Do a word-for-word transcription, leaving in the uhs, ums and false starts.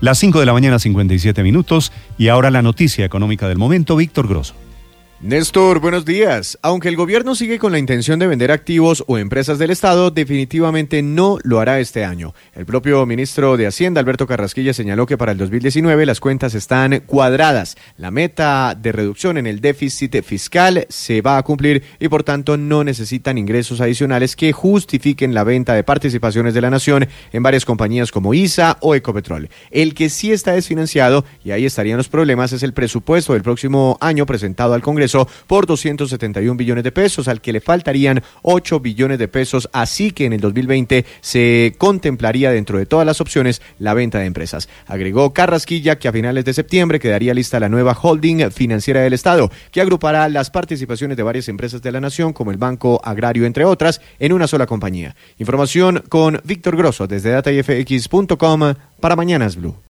Las cinco de la mañana, cincuenta y siete minutos, y ahora la noticia económica del momento, Víctor Grosso. Néstor, buenos días. Aunque el gobierno sigue con la intención de vender activos o empresas del Estado, definitivamente no lo hará este año. El propio ministro de Hacienda, Alberto Carrasquilla, señaló que para el dos mil diecinueve las cuentas están cuadradas. La meta de reducción en el déficit fiscal se va a cumplir y por tanto no necesitan ingresos adicionales que justifiquen la venta de participaciones de la nación en varias compañías como I S A o Ecopetrol. El que sí está desfinanciado, y ahí estarían los problemas, es el presupuesto del próximo año presentado al Congreso por doscientos setenta y un billones de pesos, al que le faltarían ocho billones de pesos, así que en el dos mil veinte se contemplaría dentro de todas las opciones la venta de empresas. Agregó Carrasquilla que a finales de septiembre quedaría lista la nueva holding financiera del Estado, que agrupará las participaciones de varias empresas de la nación, como el Banco Agrario, entre otras, en una sola compañía. Información con Víctor Grosso desde data y f x punto com para Mañanas Blue.